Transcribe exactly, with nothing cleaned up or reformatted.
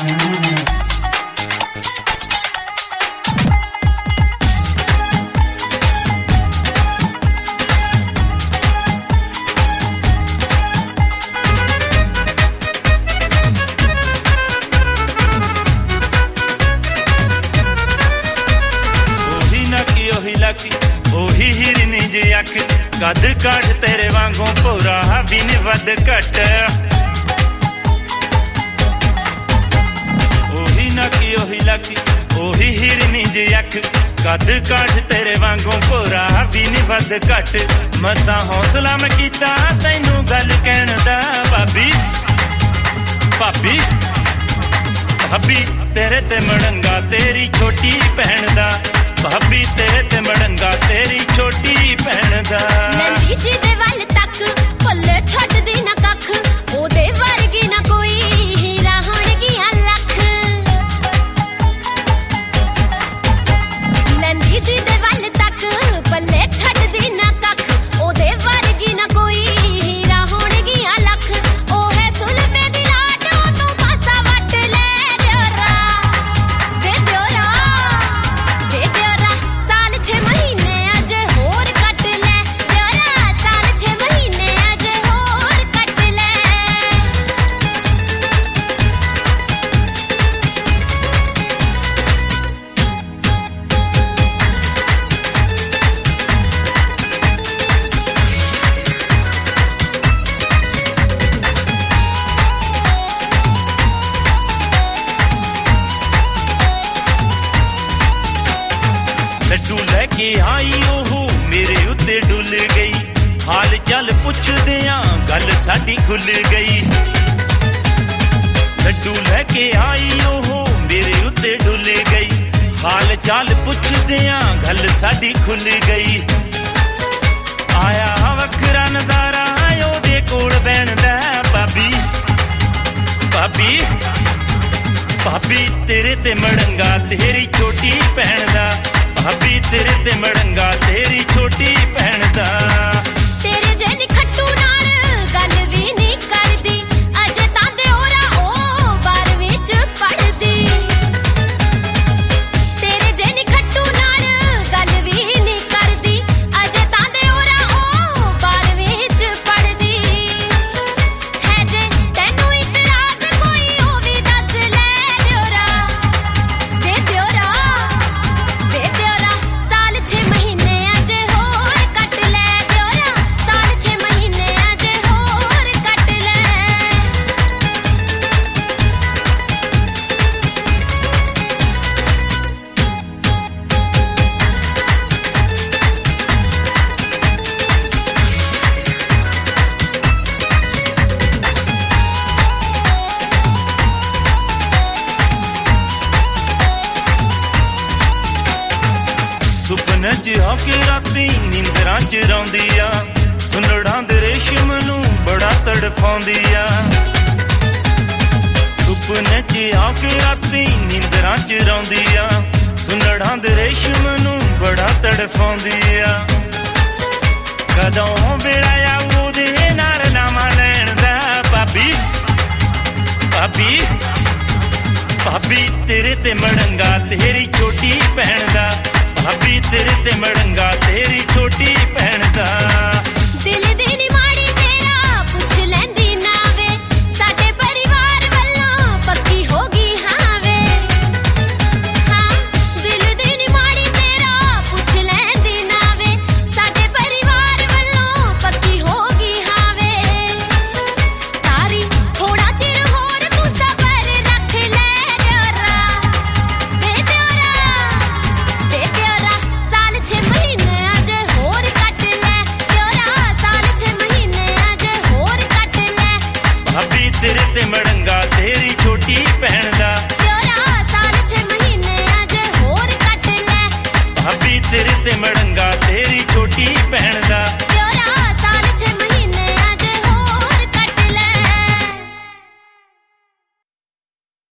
ओही हिरनी जी अख कद काठ तेरे वांगू पूरा भी नी वध घट ओही नकी ओही लकी ओही हिरनी जी अख कद काठ तेरे वांगू पूरा भी नी वध घट मसा हौसला मैं कीता तैनू गल कहण दा भाभी भाभी भाभी तेरे ते मड़ंगा तेरी छोटी भैन दा भाभी तेरे ते मड़ंगा तेरी छोटी भैन दा लंदी जी दे वल तक फुल छड्ड दी ना कख ओदे वर्गी ना कोई हीरा होणगियां लख लंदी जी दे वल तक फुल छड्ड दी ना कख ओदे वर्गी ना कोई हीरा होणगियां लख ओ है सुल्फे दी रात ओ तू पासा वट ले दियोरा वे दियोरा वे दियोरा साल छे महीने अज होर कट ले दियोरा साल छे महीने अज होर कट ले लड्डू लेके आई ओह मेरे उत्ते डुल गई हाल चाल पुछदियां गल साडी खुल गई लड्डू लेके आई ओह मेरे उत्ते डुल गई हाल चाल पुछदियां गल साडी खुल गई आया वखरा नजारा ओदे कोल बैण दा भाभी भाभी भाभी तेरे ते मड़ंगा तेरी छोटी भैन दा भाभी तेरे ते मड़ंगा तेरी छोटी भैन दा तेरे जैनी खट्टू नाल गल भी नहीं करदी अजे तां दियोरा ओ बारहवीं च पढ़दी तेरे जैनी खट्टू नाल गल भी नहीं करदी अजे तां दियोरा ओ बारहवीं च पढ़दी है जे तैनू इतराज कोई ओ भी दस ले दियोरा दे दियोरा दे दियोरा साल छे महीने अज होर कट ले दियोरा साल छे महीने अज होर कट ले ਸੁਪਨੇ ਚ ਆ ਕੇ ਰਾਤੀ ਨੀਂਦਰਾਂ ਚ ਰੌਂਦੀ ਆ ਸੁਨੜਾਂ ਦੇ ਰੇਸ਼ਮ ਨੂੰ ਬੜਾ ਤੜਫਾਉਂਦੀ ਆ ਸੁਪਨੇ ਚ ਆ ਕੇ ਰਾਤੀ ਨੀਂਦਰਾਂ ਚ ਰੌਂਦੀ ਆ ਸੁਨੜਾਂ ਦੇ ਰੇਸ਼ਮ ਨੂੰ ਬੜਾ ਤੜਫਾਉਂਦੀ ਆ ਕਦੋਂ ਵੇਲਾ ਆ ਉਹਦੇ ਨਾਲ ਨਾਮ ਲੈਣ ਦਾ ਭਾਬੀ ਭਾਬੀ ਭਾਬੀ ਤੇਰੇ ਤੇ ਮੜੰਗਾ ਤੇਰੀ ਛੋਟੀ ਭੈਣ ਦਾ भाभी तेरे ते मड़ंगा तेरी छोटी भैन दा दिल दी नी माड़ी तेरा पुछ लैंदी ना वे साडे परिवार वल्लों पक्की होगी हां वे हां दिल दी नी माड़ी तेरा पुछ लैंदी ना वे साडे परिवार वल्लों पक्की होगी हां वे तारी थोड़ा चिर होर तू सबर रख ले दियोरा वे दियोरा वे दियोरा साल छे महीने अज होर कट ले दियोरा साल छे महीने अज होर कट ले भाभी तेरे ते मड़ंगा तेरी छोटी भैन दा दियोरा साल छे महीने अज होर कट ले भाभी तेरे ते मड़ंगा तेरी छोटी भैन